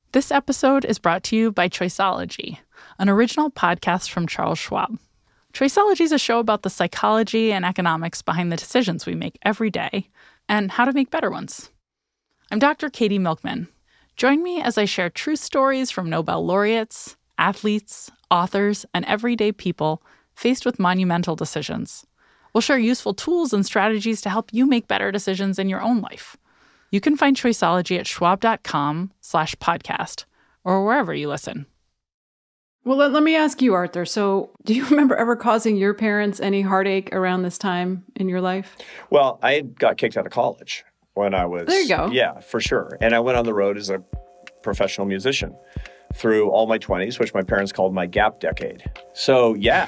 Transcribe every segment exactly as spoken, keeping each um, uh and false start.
This episode is brought to you by Choiceology, an original podcast from Charles Schwab. Choiceology is a show about the psychology and economics behind the decisions we make every day and how to make better ones. I'm Doctor Katie Milkman. Join me as I share true stories from Nobel laureates, athletes, authors, and everyday people faced with monumental decisions. We'll share useful tools and strategies to help you make better decisions in your own life. You can find Choiceology at schwab.com slash podcast or wherever you listen. Well, let, let me ask you, Arthur. So do you remember ever causing your parents any heartache around this time in your life? Well, I got kicked out of college when I was... There you go. Yeah, for sure. And I went on the road as a professional musician through all my twenties, which my parents called my gap decade. So, yeah.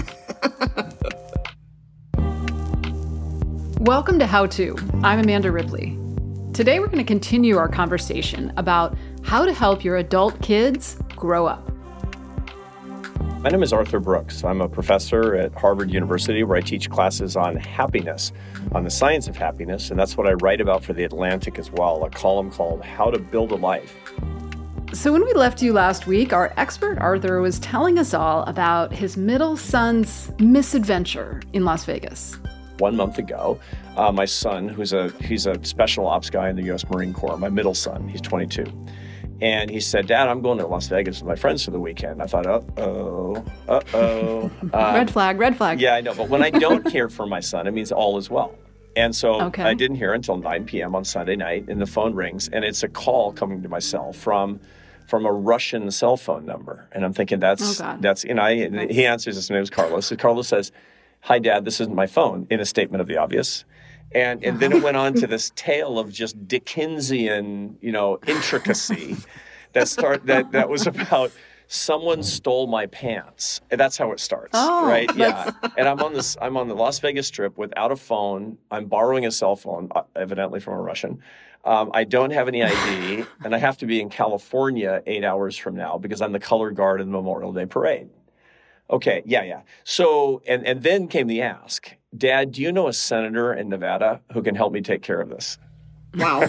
Welcome to How To. I'm Amanda Ripley. Today we're going to continue our conversation about how to help your adult kids grow up. My name is Arthur Brooks. I'm a professor at Harvard University where I teach classes on happiness, on the science of happiness, and that's what I write about for The Atlantic as well, a column called How to Build a Life. So when we left you last week, our expert Arthur was telling us all about his middle son's misadventure in Las Vegas. One month ago, uh, my son, who's a he's a special ops guy in the U S Marine Corps, my middle son, he's twenty-two. And he said, Dad, I'm going to Las Vegas with my friends for the weekend. I thought, uh-oh, uh-oh. Uh, red flag, red flag. Yeah, I know. But when I don't hear from my son, it means all is well. And so okay. I didn't hear until nine p.m. on Sunday night, and the phone rings, and it's a call coming to my cell from from a Russian cell phone number. And I'm thinking, that's, oh, God. that's, and I, and he answers, his name is Carlos. And Carlos says, Hi, Dad, this isn't my phone, in a statement of the obvious. And and then it went on to this tale of just Dickensian, you know, intricacy that start that, that was about someone stole my pants. And that's how it starts, oh, right? Yeah. And I'm on this I'm on the Las Vegas Strip without a phone. I'm borrowing a cell phone, evidently from a Russian. Um, I don't have any I D, and I have to be in California eight hours from now because I'm the color guard in the Memorial Day Parade. Okay, yeah, yeah. So, and, and then came the ask, Dad, do you know a senator in Nevada who can help me take care of this? Wow.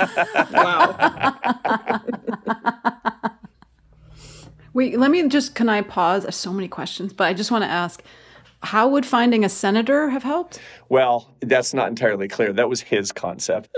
Wow. Wait, let me just, can I pause? There's so many questions, but I just want to ask, how would finding a senator have helped? Well, that's not entirely clear. That was his concept.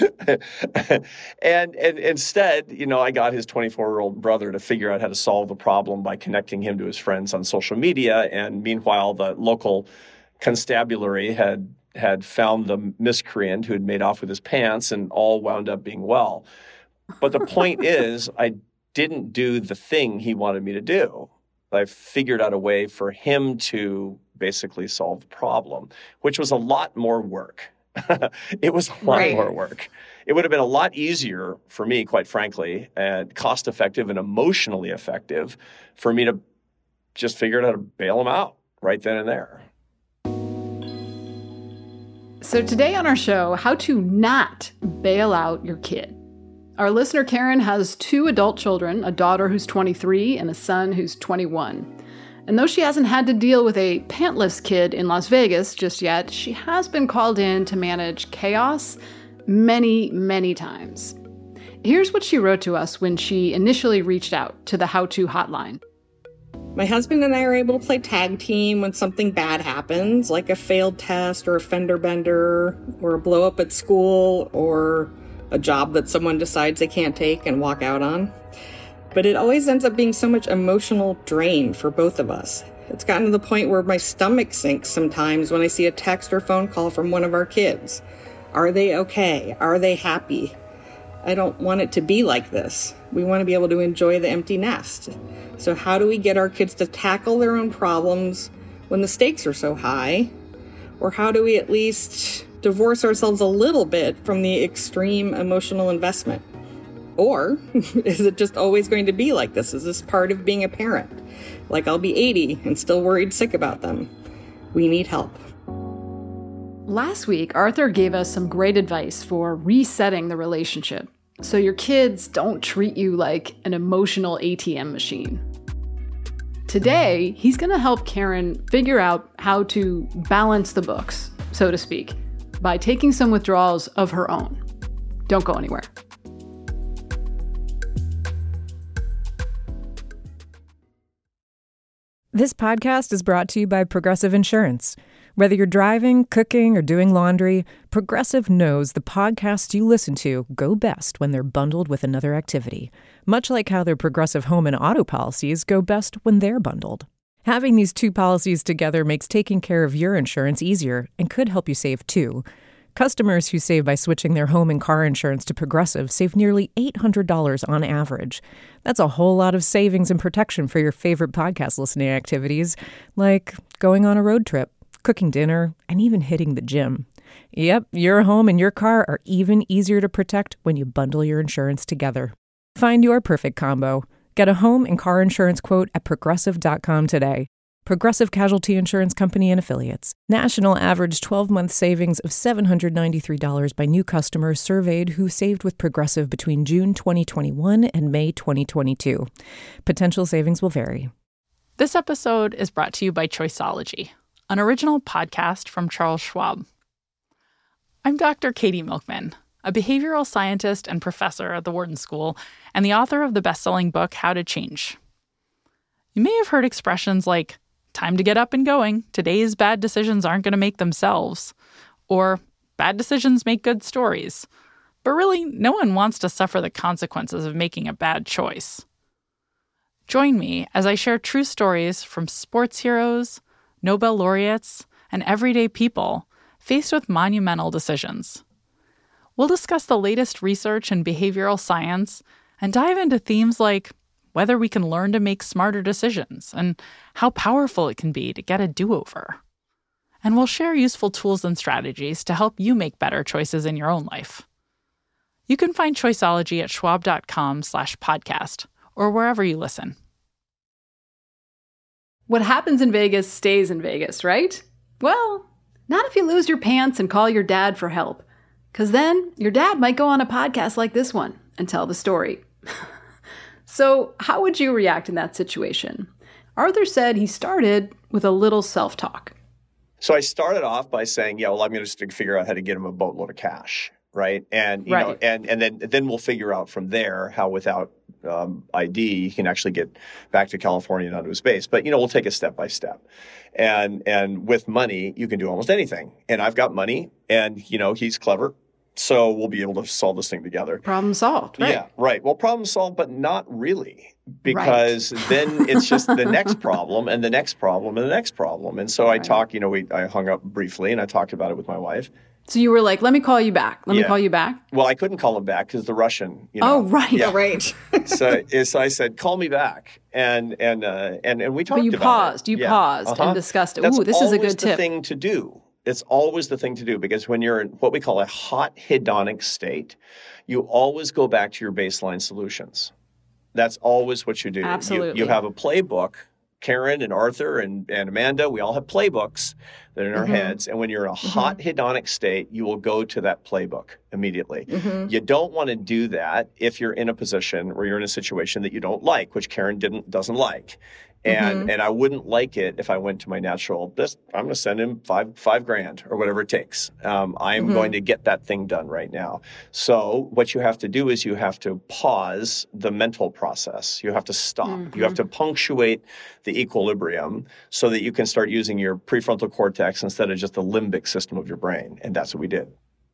and, and instead, you know, I got his twenty-four-year-old brother to figure out how to solve the problem by connecting him to his friends on social media. And meanwhile, the local constabulary had had found the miscreant who had made off with his pants, and all wound up being well. But the point is, I didn't do the thing he wanted me to do. I figured out a way for him to basically solve the problem, which was a lot more work. It was a lot right. more work. It would have been a lot easier for me, quite frankly, and cost-effective and emotionally effective for me to just figure out how to bail him out right then and there. So today on our show, how to not bail out your kid. Our listener Karen has two adult children, a daughter who's twenty-three and a son who's twenty-one. And though she hasn't had to deal with a pantless kid in Las Vegas just yet, she has been called in to manage chaos many, many times. Here's what she wrote to us when she initially reached out to the How To hotline. My husband and I are able to play tag team when something bad happens, like a failed test or a fender bender or a blow up at school or a job that someone decides they can't take and walk out on. But it always ends up being so much emotional drain for both of us. It's gotten to the point where my stomach sinks sometimes when I see a text or phone call from one of our kids. Are they okay? Are they happy? I don't want it to be like this. We want to be able to enjoy the empty nest. So how do we get our kids to tackle their own problems when the stakes are so high? Or how do we at least divorce ourselves a little bit from the extreme emotional investment? Or is it just always going to be like this? Is this part of being a parent? Like I'll be eighty and still worried sick about them. We need help. Last week, Arthur gave us some great advice for resetting the relationship so your kids don't treat you like an emotional A T M machine. Today, he's going to help Karen figure out how to balance the books, so to speak, by taking some withdrawals of her own. Don't go anywhere. This podcast is brought to you by Progressive Insurance. Whether you're driving, cooking, or doing laundry, Progressive knows the podcasts you listen to go best when they're bundled with another activity, much like how their Progressive home and auto policies go best when they're bundled. Having these two policies together makes taking care of your insurance easier and could help you save too. Customers who save by switching their home and car insurance to Progressive save nearly eight hundred dollars on average. That's a whole lot of savings and protection for your favorite podcast listening activities, like going on a road trip, cooking dinner, and even hitting the gym. Yep, your home and your car are even easier to protect when you bundle your insurance together. Find your perfect combo. Get a home and car insurance quote at progressive dot com today. Progressive Casualty Insurance Company and Affiliates. National average twelve-month savings of seven hundred ninety-three dollars by new customers surveyed who saved with Progressive between June twenty twenty-one and May twenty twenty-two. Potential savings will vary. This episode is brought to you by Choiceology, an original podcast from Charles Schwab. I'm Doctor Katie Milkman, a behavioral scientist and professor at the Wharton School, and the author of the best-selling book, How to Change. You may have heard expressions like, time to get up and going, today's bad decisions aren't going to make themselves, or bad decisions make good stories. But really, no one wants to suffer the consequences of making a bad choice. Join me as I share true stories from sports heroes, Nobel laureates, and everyday people faced with monumental decisions. We'll discuss the latest research in behavioral science and dive into themes like whether we can learn to make smarter decisions and how powerful it can be to get a do-over. And we'll share useful tools and strategies to help you make better choices in your own life. You can find Choiceology at schwab.com slash podcast or wherever you listen. What happens in Vegas stays in Vegas, right? Well, not if you lose your pants and call your dad for help. Because then your dad might go on a podcast like this one and tell the story. So how would you react in that situation? Arthur said he started with a little self-talk. So I started off by saying, yeah, well, I'm going to just figure out how to get him a boatload of cash, right? And you right. know, and and then then we'll figure out from there how without um, I D he can actually get back to California and onto his base. But you know, we'll take it step by step. And and with money, you can do almost anything. And I've got money, and you know, he's clever. So we'll be able to solve this thing together. Problem solved, right? Yeah, right. Well, problem solved, but not really. Because right. then it's just the next problem and the next problem and the next problem. And so I right. talked, you know, we I hung up briefly and I talked about it with my wife. So you were like, let me call you back. Let yeah. me call you back. Well, I couldn't call him back because the Russian, you know. Oh, right. Yeah. right. so, so I said, call me back. And and uh, and, and we talked but you about paused. it. You yeah. paused uh-huh. and discussed it. That's Ooh, this is a good the tip. thing to do. It's always the thing to do because when you're in what we call a hot hedonic state, you always go back to your baseline solutions. That's always what you do. Absolutely. You, you have a playbook. Karen and Arthur and, and Amanda, we all have playbooks that are in our mm-hmm. heads. And when you're in a mm-hmm. hot hedonic state, you will go to that playbook immediately. Mm-hmm. You don't want to do that if you're in a position or you're in a situation that you don't like, which Karen didn't doesn't like. And mm-hmm. and I wouldn't like it if I went to my natural, just, I'm going to send him five five grand or whatever it takes. Um, I'm mm-hmm. going to get that thing done right now. So what you have to do is you have to pause the mental process. You have to stop. Mm-hmm. You have to punctuate the equilibrium so that you can start using your prefrontal cortex instead of just the limbic system of your brain. And that's what we did.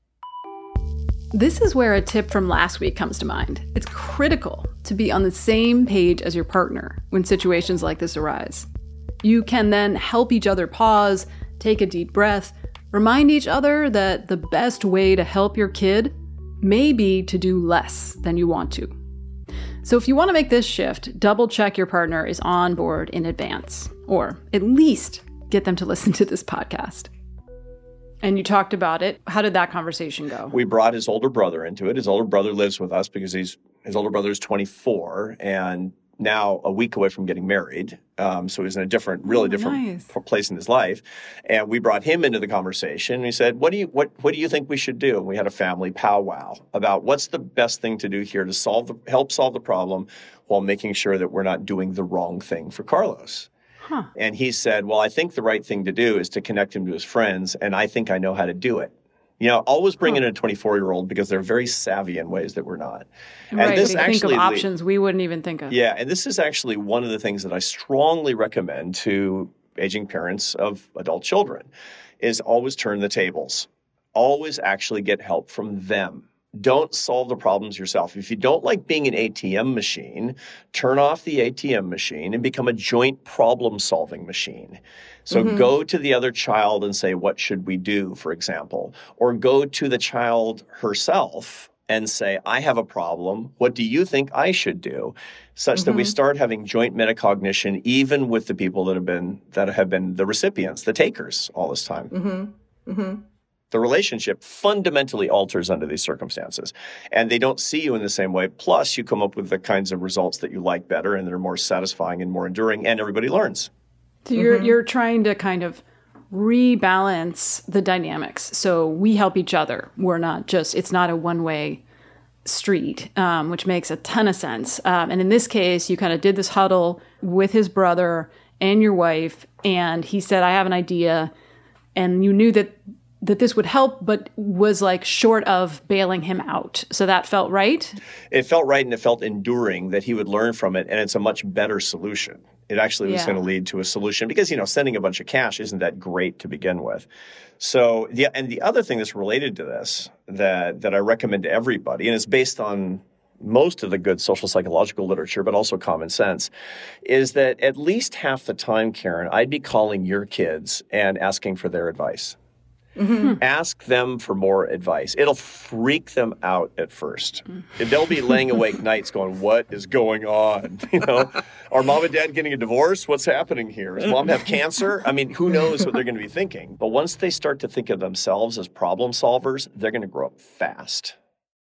This is where a tip from last week comes to mind. It's critical to be on the same page as your partner when situations like this arise. You can then help each other pause, take a deep breath, remind each other that the best way to help your kid may be to do less than you want to. So if you want to make this shift, double check your partner is on board in advance, or at least get them to listen to this podcast. And you talked about it. How did that conversation go? We brought his older brother into it. His older brother lives with us because he's his older brother is twenty-four and now a week away from getting married. Um, so he's in a different, really oh, different nice. place in his life. And we brought him into the conversation. And he said, "What do you what What do you think we should do?" And we had a family powwow about what's the best thing to do here to solve the, help solve the problem while making sure that we're not doing the wrong thing for Carlos. Huh. And he said, well, I think the right thing to do is to connect him to his friends, and I think I know how to do it. You know, always bring in a twenty-four-year-old because they're very savvy in ways that we're not. And right, this they actually think of options we wouldn't even think of. Yeah, and this is actually one of the things that I strongly recommend to aging parents of adult children is always turn the tables. Always actually get help from them. Don't solve the problems yourself. If you don't like being an A T M machine, turn off the A T M machine and become a joint problem-solving machine. So mm-hmm. go to the other child and say, what should we do, for example? Or go to the child herself and say, I have a problem. What do you think I should do? Such mm-hmm. that we start having joint metacognition, even with the people that have been that have been the recipients, the takers all this time. Mm-hmm. Mm-hmm. The relationship fundamentally alters under these circumstances. And they don't see you in the same way. Plus, you come up with the kinds of results that you like better and they're more satisfying and more enduring, and everybody learns. So you're Mm-hmm. you're trying to kind of rebalance the dynamics. So we help each other. We're not just, it's not a one-way street, um, which makes a ton of sense. Um, and in this case, you kind of did this huddle with his brother and your wife, and he said, I have an idea. And you knew that that this would help, but was like short of bailing him out. So that felt right? It felt right, and it felt enduring that he would learn from it, and it's a much better solution. It actually was Yeah. going to lead to a solution because, you know, sending a bunch of cash isn't that great to begin with. So, the, and the other thing that's related to this that, that I recommend to everybody, and it's based on most of the good social psychological literature, but also common sense, is that at least half the time, Karen, I'd be calling your kids and asking for their advice. Mm-hmm. Ask them for more advice. It'll freak them out at first. Mm-hmm. They'll be laying awake nights going, what is going on? You know, are mom and dad getting a divorce? What's happening here? Does mom have cancer? I mean, who knows what they're going to be thinking? But once they start to think of themselves as problem solvers, they're going to grow up fast.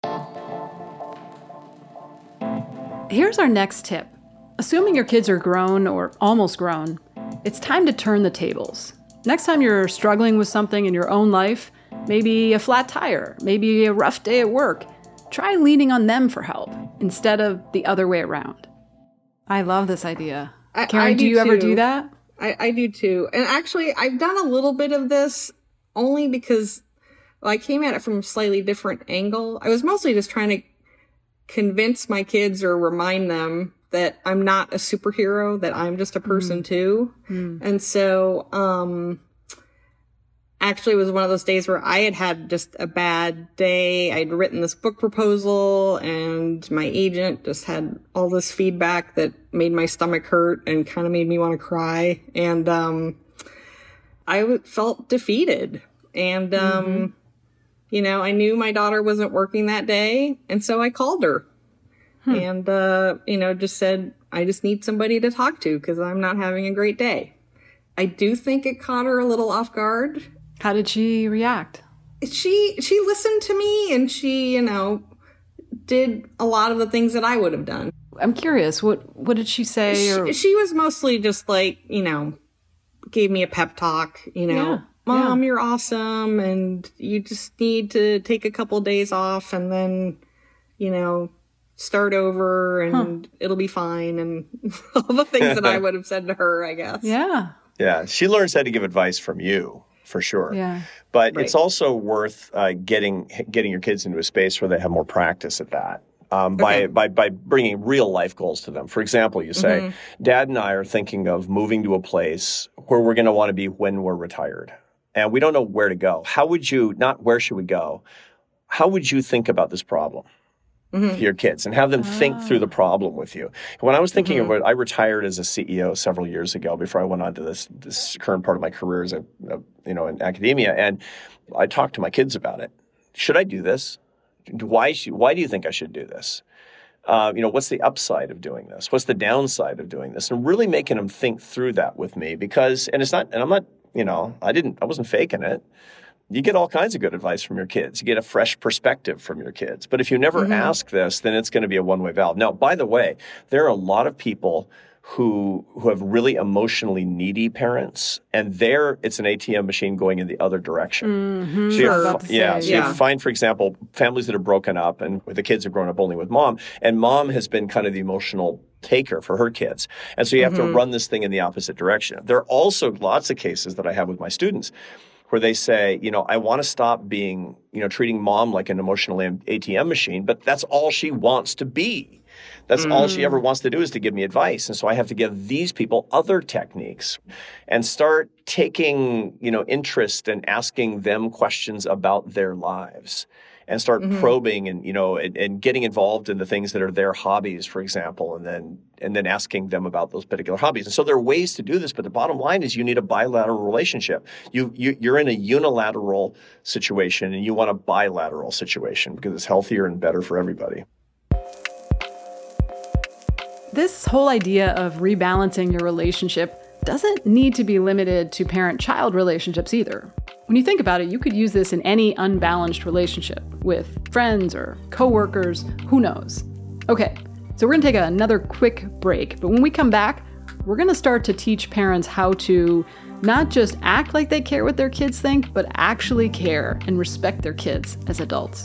Here's our next tip. Assuming your kids are grown or almost grown, it's time to turn the tables. Next time you're struggling with something in your own life, maybe a flat tire, maybe a rough day at work, try leaning on them for help instead of the other way around. I love this idea. I, Karen, I do do you ever too. do that? I, I do too. And actually, I've done a little bit of this only because well, I came at it from a slightly different angle. I was mostly just trying to convince my kids or remind them that I'm not a superhero, that I'm just a person mm. too. Mm. And so, um, actually it was one of those days where I had had just a bad day. I'd written this book proposal and my agent just had all this feedback that made my stomach hurt and kind of made me want to cry. And, um, I w- felt defeated. And, um, mm-hmm. you know, I knew my daughter wasn't working that day. And so I called her. Hmm. And, uh, you know, just said, I just need somebody to talk to because I'm not having a great day. I do think it caught her a little off guard. How did she react? She, she listened to me and she, you know, did a lot of the things that I would have done. I'm curious. What, what did she say? She, or... she was mostly just like, you know, gave me a pep talk, you know, yeah. Mom, yeah. you're awesome. And you just need to take a couple of days off and then, you know, start over and huh. it'll be fine. And all the things that I would have said to her, I guess. Yeah. Yeah. She learns how to give advice from you, for sure. Yeah. But right. it's also worth uh, getting getting your kids into a space where they have more practice at that. Um, by, okay. by by bringing real life goals to them. For example, you say, mm-hmm. Dad and I are thinking of moving to a place where we're going to want to be when we're retired. And we don't know where to go. How would you, not where should we go, how would you think about this problem? Mm-hmm. To your kids and have them oh. think through the problem with you. When I was thinking mm-hmm. of it, I retired as a C E O several years ago before I went on to this this current part of my career as a, a you know in academia, and I talked to my kids about it. Should I do this? Why should, why do you think I should do this? Uh, you know, what's the upside of doing this? What's the downside of doing this? And really making them think through that with me because, and it's not, and I'm not, you know, I didn't, I wasn't faking it. You get all kinds of good advice from your kids. You get a fresh perspective from your kids. But if you never mm-hmm. ask this, then it's going to be a one-way valve. Now, by the way, there are a lot of people who who have really emotionally needy parents, and there it's an A T M machine going in the other direction. Mm-hmm. So sure. you f- yeah, so yeah. you find, for example, families that are broken up and the kids have grown up only with mom, and mom has been kind of the emotional taker for her kids. And so you have mm-hmm. to run this thing in the opposite direction. There are also lots of cases that I have with my students where they say, you know, I want to stop being, you know, treating mom like an emotional A T M machine, but that's all she wants to be. That's mm. all she ever wants to do is to give me advice. And so I have to give these people other techniques and start taking, you know, interest and asking them questions about their lives and start mm-hmm. probing and, you know, and, and getting involved in the things that are their hobbies, for example, and then and then asking them about those particular hobbies. And so there are ways to do this, but the bottom line is you need a bilateral relationship. You, you, you're in a unilateral situation and you want a bilateral situation because it's healthier and better for everybody. This whole idea of rebalancing your relationship doesn't need to be limited to parent-child relationships either. When you think about it, you could use this in any unbalanced relationship with friends or coworkers, who knows? Okay, so we're gonna take another quick break, but when we come back, we're gonna start to teach parents how to not just act like they care what their kids think, but actually care and respect their kids as adults.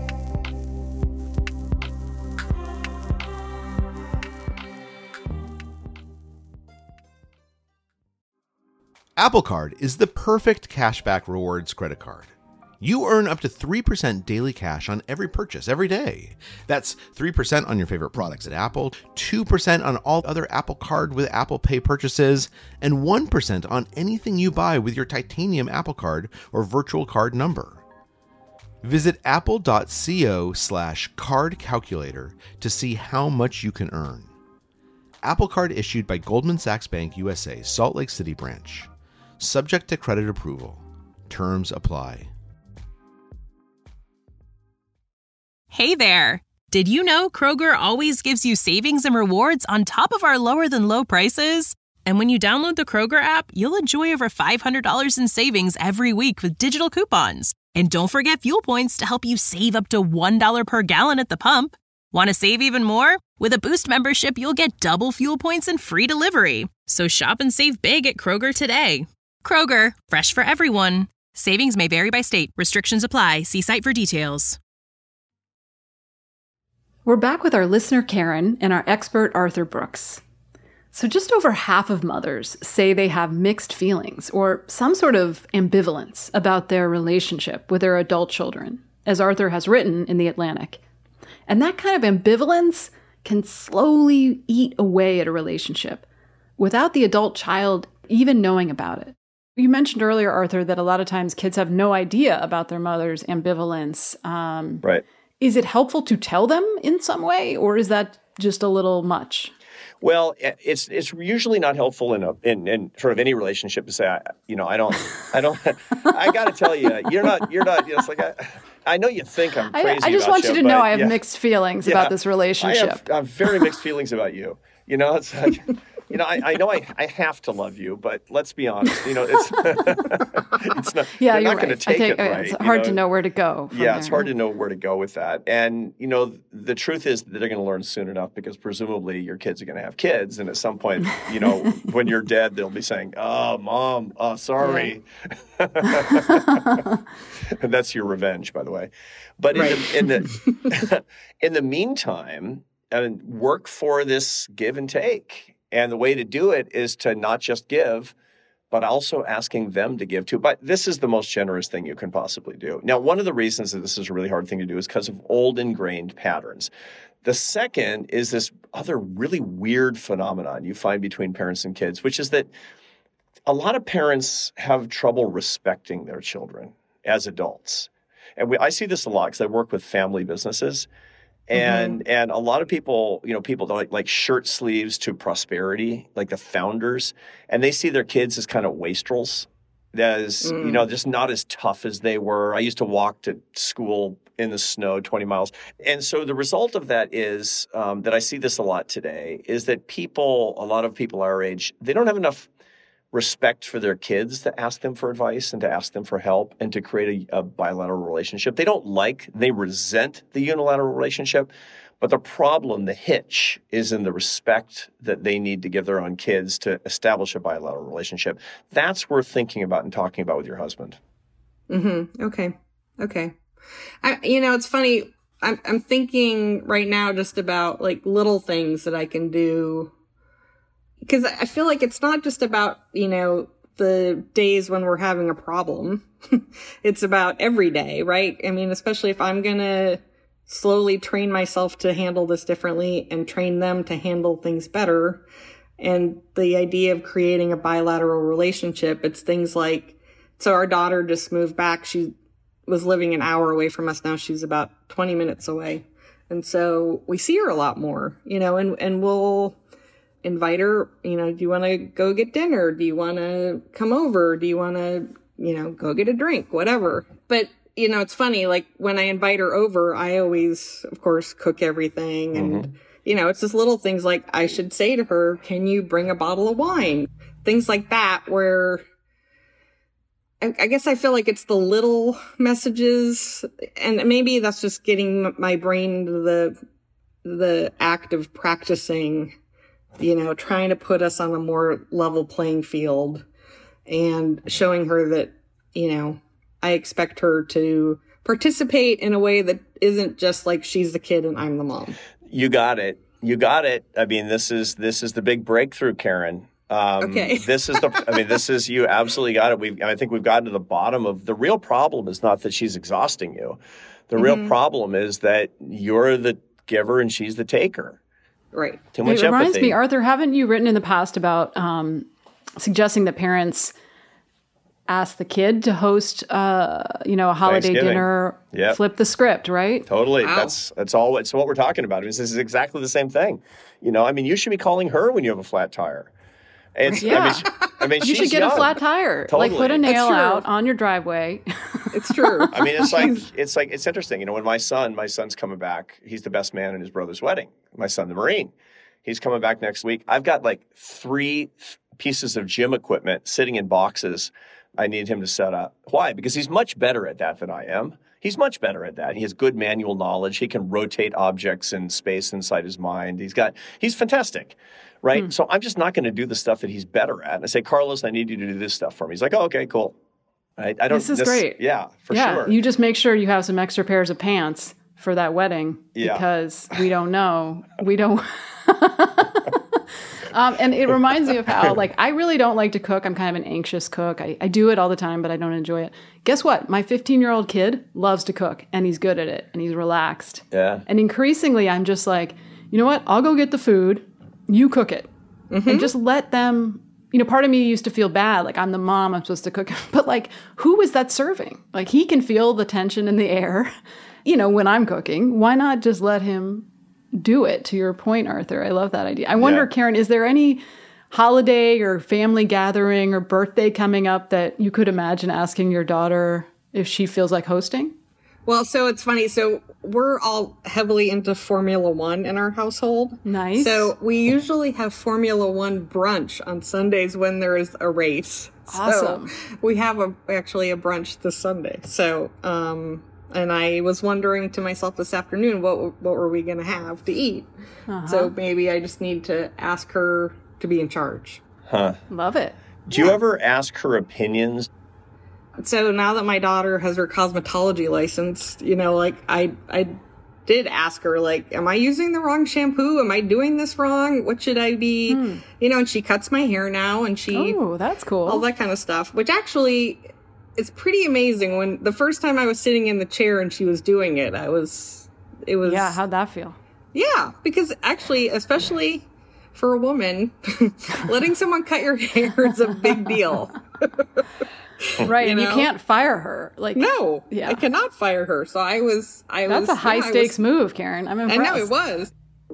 Apple Card is the perfect cashback rewards credit card. You earn up to three percent daily cash on every purchase every day. That's three percent on your favorite products at Apple, two percent on all other Apple Card with Apple Pay purchases, and one percent on anything you buy with your titanium Apple Card or virtual card number. Visit apple.co slash card calculator to see how much you can earn. Apple Card issued by Goldman Sachs Bank U S A, Salt Lake City branch. Subject to credit approval. Terms apply. Hey there! Did you know Kroger always gives you savings and rewards on top of our lower than low prices? And when you download the Kroger app, you'll enjoy over five hundred dollars in savings every week with digital coupons. And don't forget fuel points to help you save up to one dollar per gallon at the pump. Want to save even more? With a Boost membership, you'll get double fuel points and free delivery. So shop and save big at Kroger today. Kroger, fresh for everyone. Savings may vary by state. Restrictions apply. See site for details. We're back with our listener Karen and our expert Arthur Brooks. So just over half of mothers say they have mixed feelings or some sort of ambivalence about their relationship with their adult children, as Arthur has written in The Atlantic. And that kind of ambivalence can slowly eat away at a relationship without the adult child even knowing about it. You mentioned earlier, Arthur, that a lot of times kids have no idea about their mother's ambivalence. Um, right. Is it helpful to tell them in some way, or is that just a little much? Well, it's it's usually not helpful in a in, in sort of any relationship to say, I, you know, I don't, I don't, I got to tell you, you're not, you're not. You know, it's like I, I know you think I'm crazy. I, I just about want you to but, know I have yeah. mixed feelings yeah, about this relationship. I have, I have very mixed feelings about you. You know, it's like, you know, I, I know I, I have to love you, but let's be honest. You know, it's it's not. Yeah, you're you're not right. going to take think, it right. It's hard you know? to know where to go. Yeah, there. It's hard to know where to go with that. And you know, the truth is that they're going to learn soon enough because presumably your kids are going to have kids, and at some point, you know, when you're dead, they'll be saying, "Oh, mom, oh, sorry." Yeah. And that's your revenge, by the way. But right. in the in the, in the meantime, I mean, work for this give and take. And the way to do it is to not just give, but also asking them to give too. But this is the most generous thing you can possibly do. Now, one of the reasons that this is a really hard thing to do is because of old ingrained patterns. The second is this other really weird phenomenon you find between parents and kids, which is that a lot of parents have trouble respecting their children as adults. And we, I see this a lot because I work with family businesses. And mm-hmm. and a lot of people, you know, people like like shirt sleeves to prosperity, like the founders, and they see their kids as kind of wastrels, as mm. you know, just not as tough as they were. I used to walk to school in the snow, twenty miles, and so the result of that is um, that I see this a lot today. Is that people, a lot of people our age, they don't have enough respect for their kids to ask them for advice and to ask them for help and to create a, a bilateral relationship. They don't like, they resent the unilateral relationship. But the problem, the hitch, is in the respect that they need to give their own kids to establish a bilateral relationship. That's worth thinking about and talking about with your husband. Mm-hmm. Okay. Okay. I, you know, it's funny. I'm, I'm thinking right now just about like little things that I can do. Because I feel like it's not just about, you know, the days when we're having a problem. It's about every day, right? I mean, especially if I'm going to slowly train myself to handle this differently and train them to handle things better. And the idea of creating a bilateral relationship, it's things like, so our daughter just moved back. She was living an hour away from us. Now she's about twenty minutes away. And so we see her a lot more, you know, and, and we'll invite her, you know, do you want to go get dinner? Do you want to come over? Do you want to, you know, go get a drink, whatever. But, you know, it's funny, like when I invite her over, I always, of course, cook everything. And, mm-hmm. you know, it's just little things like I should say to her, can you bring a bottle of wine? Things like that, where I guess I feel like it's the little messages, and maybe that's just getting my brain into the, the act of practicing, you know, trying to put us on a more level playing field and showing her that, you know, I expect her to participate in a way that isn't just like she's the kid and I'm the mom. You got it. You got it. I mean, this is, this is the big breakthrough, Karen. Um, okay. this is the, I mean, this is, you absolutely got it. We've, I think we've gotten to the bottom of the real problem is not that she's exhausting you. The mm-hmm. real problem is that you're the giver and she's the taker. Right. Too much it reminds empathy. me, Arthur, haven't you written in the past about um, suggesting that parents ask the kid to host, uh, you know, a holiday dinner, yep. flip the script, right? Totally. Wow. That's that's all. It's what we're talking about. This is exactly the same thing. You know, I mean, you should be calling her when you have a flat tire. It's, yeah. I mean, she, I mean, you she's should get young. a flat tire. Totally. Like put a nail out on your driveway. It's true. I mean, it's like it's like it's interesting. You know, when my son, my son's coming back. He's the best man in his brother's wedding. My son, the Marine, he's coming back next week. I've got like three pieces of gym equipment sitting in boxes. I need him to set up. Why? Because he's much better at that than I am. He's much better at that. He has good manual knowledge. He can rotate objects in space inside his mind. He's got, he's fantastic, right? Hmm. So I'm just not going to do the stuff that he's better at. And I say, Carlos, I need you to do this stuff for me. He's like, oh, okay, cool. I, I don't. This is this, great. Yeah, for yeah, sure. You just make sure you have some extra pairs of pants for that wedding yeah. because we don't know. We don't. Um, and it reminds me of how, like, I really don't like to cook. I'm kind of an anxious cook. I, I do it all the time, but I don't enjoy it. Guess what? My fifteen-year-old kid loves to cook, and he's good at it, and he's relaxed. Yeah. And increasingly, I'm just like, you know what? I'll go get the food. You cook it. Mm-hmm. And just let them, you know, part of me used to feel bad. Like, I'm the mom. I'm supposed to cook. But, like, who is that serving? Like, he can feel the tension in the air, you know, when I'm cooking. Why not just let him do it, to your point, Arthur? I love that idea. I wonder, yeah. Karen, is there any holiday or family gathering or birthday coming up that you could imagine asking your daughter if she feels like hosting? Well, so it's funny. So we're all heavily into Formula One in our household. Nice. So we usually have Formula One brunch on Sundays when there is a race. Awesome. So we have a, actually a brunch this Sunday. So, um, and I was wondering to myself this afternoon, what what were we going to have to eat? Uh-huh. So maybe I just need to ask her to be in charge. Huh. Love it. Do yeah. you ever ask her opinions? So now that my daughter has her cosmetology license, you know, like I I did ask her, like, am I using the wrong shampoo? Am I doing this wrong? What should I be? Hmm. You know, and she cuts my hair now, and she... Oh, that's cool. All that kind of stuff, which actually... It's pretty amazing. When the first time I was sitting in the chair and she was doing it, I was, it was. Yeah. How'd that feel? Yeah. Because actually, especially for a woman, letting someone cut your hair is a big deal. Right. You and know? You can't fire her. Like, no, yeah. I cannot fire her. So I was, I That's was. That's a high yeah, stakes was, move, Karen. I'm impressed. I know it was.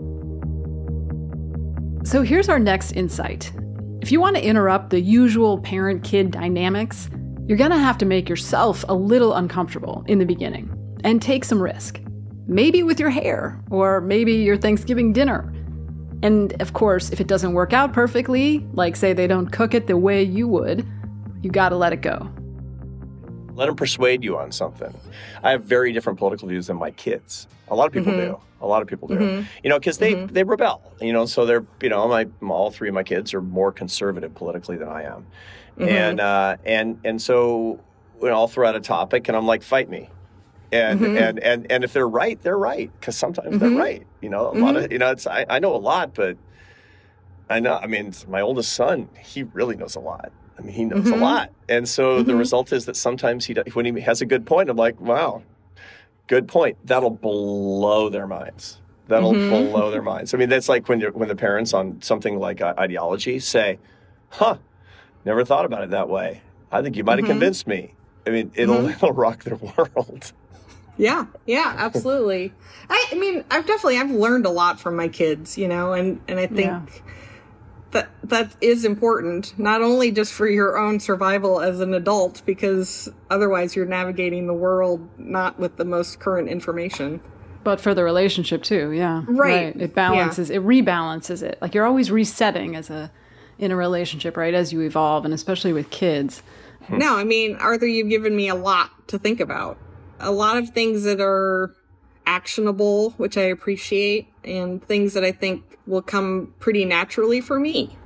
So here's our next insight. If you want to interrupt the usual parent-kid dynamics, you're going to have to make yourself a little uncomfortable in the beginning and take some risk. Maybe with your hair, or maybe your Thanksgiving dinner. And of course, if it doesn't work out perfectly, like say they don't cook it the way you would, you got to let it go. Let them persuade you on something. I have very different political views than my kids. A lot of people mm-hmm. do. A lot of people do. Mm-hmm. You know, because they, mm-hmm. they rebel. You know, so they're, you know, my all three of my kids are more conservative politically than I am. Mm-hmm. And uh, and and so you know, I'll throw out a topic, and I'm like, fight me, and mm-hmm. and, and and if they're right, they're right, because sometimes mm-hmm. they're right. You know, a mm-hmm. lot of you know, it's I, I know a lot, but I know. I mean, my oldest son, he really knows a lot, I mean, he knows Mm-hmm. a lot. And so Mm-hmm. the result is that sometimes he, when he has a good point, I'm like, wow, good point. That'll blow their minds. That'll Mm-hmm. blow their minds. I mean, that's like when you're, when the parents on something like uh, ideology say, huh, never thought about it that way. I think you might have Mm-hmm. convinced me. I mean, it'll, Mm-hmm. it'll rock their world. Yeah, yeah, absolutely. I, I mean, I've definitely, I've learned a lot from my kids, you know, and, and I think Yeah. that that is important, not only just for your own survival as an adult, because otherwise you're navigating the world not with the most current information. But for the relationship too, yeah. Right. It balances, it rebalances it. Like you're always resetting as a in a relationship, right? As you evolve, and especially with kids. No, I mean, Arthur, you've given me a lot to think about. A lot of things that are actionable, which I appreciate, and things that I think will come pretty naturally for me.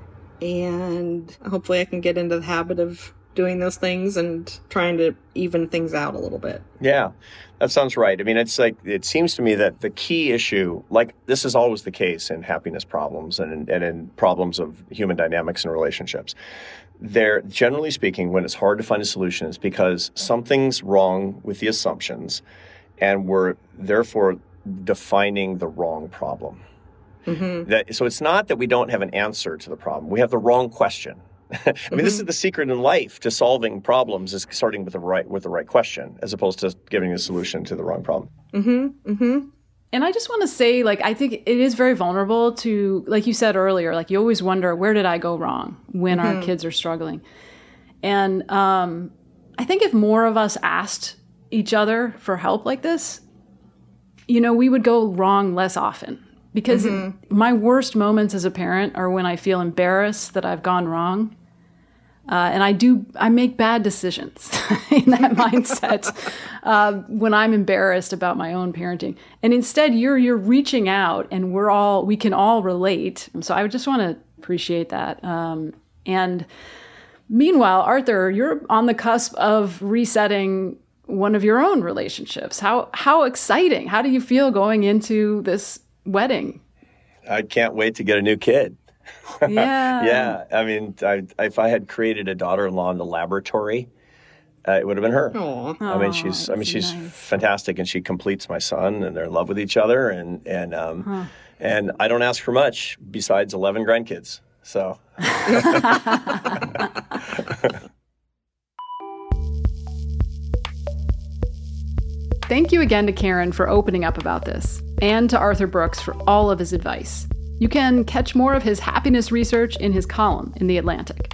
And hopefully I can get into the habit of doing those things and trying to even things out a little bit. Yeah, that sounds right. I mean, it's like, it seems to me that the key issue, like this is always the case in happiness problems and in, and in problems of human dynamics and relationships. They're, generally speaking, when it's hard to find a solution, it's because something's wrong with the assumptions and we're therefore defining the wrong problem. Mm-hmm. That, so it's not that we don't have an answer to the problem. We have the wrong question. I mean, mm-hmm. This is the secret in life to solving problems, is starting with the right with the right question, as opposed to giving a solution to the wrong problem. Mm-hmm. Mm-hmm. And I just want to say, like, I think it is very vulnerable to, like you said earlier, like you always wonder, where did I go wrong when mm-hmm. our kids are struggling? And um, I think if more of us asked each other for help like this, you know, we would go wrong less often. Because mm-hmm. my worst moments as a parent are when I feel embarrassed that I've gone wrong. Uh, and I do, I make bad decisions in that mindset uh, when I'm embarrassed about my own parenting. And instead, you're you're reaching out, and we're all, we can all relate. So I would just want to appreciate that. Um, and meanwhile, Arthur, you're on the cusp of resetting one of your own relationships. How how exciting! How do you feel going into this wedding? I can't wait to get a new kid. Yeah. Yeah. I mean, I, if I had created a daughter-in-law in the laboratory, uh, it would have been her. Aww. I mean, she's, I mean, she's nice. fantastic, and she completes my son, and they're in love with each other. And, and, um, Huh. and I don't ask for much besides eleven grandkids. So. Thank you again to Karen for opening up about this, and to Arthur Brooks for all of his advice. You can catch more of his happiness research in his column in The Atlantic.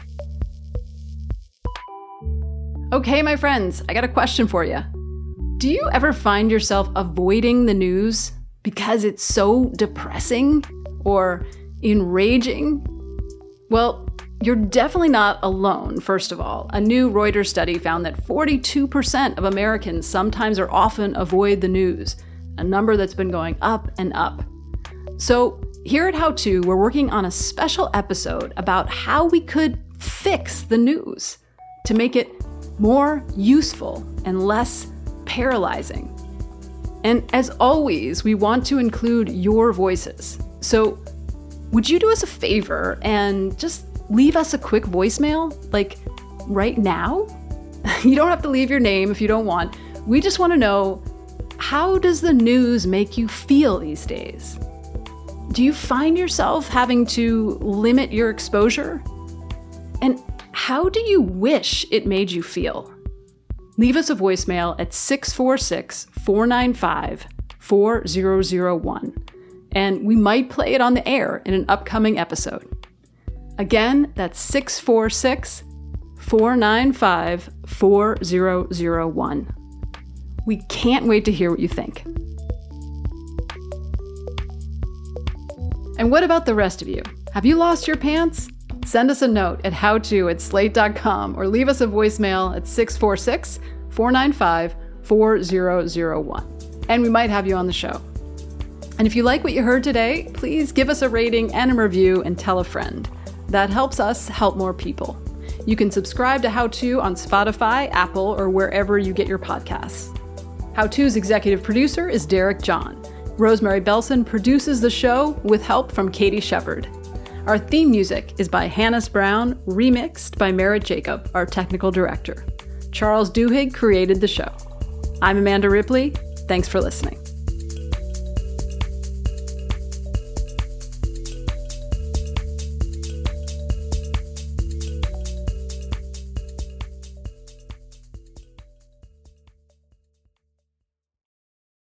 Okay, my friends, I got a question for you. Do you ever find yourself avoiding the news because it's so depressing or enraging? Well, you're definitely not alone, first of all. A new Reuters study found that forty-two percent of Americans sometimes or often avoid the news, a number that's been going up and up. So here at How To, we're working on a special episode about how we could fix the news to make it more useful and less paralyzing. And as always, we want to include your voices. So would you do us a favor and just leave us a quick voicemail, like right now? You don't have to leave your name if you don't want. We just want to know, how does the news make you feel these days? Do you find yourself having to limit your exposure? And how do you wish it made you feel? Leave us a voicemail at six four six, four nine five, four zero zero one, and we might play it on the air in an upcoming episode. Again, that's six four six, four nine five, four zero zero one. We can't wait to hear what you think. And what about the rest of you? Have you lost your pants? Send us a note at howto at slate dot com or leave us a voicemail at six four six, four nine five, four zero zero one. And we might have you on the show. And if you like what you heard today, please give us a rating and a review and tell a friend. That helps us help more people. You can subscribe to How To on Spotify, Apple, or wherever you get your podcasts. How To's executive producer is Derek John. Rosemary Belson produces the show with help from Katie Shepard. Our theme music is by Hannes Brown, remixed by Merritt Jacob, our technical director. Charles Duhigg created the show. I'm Amanda Ripley. Thanks for listening.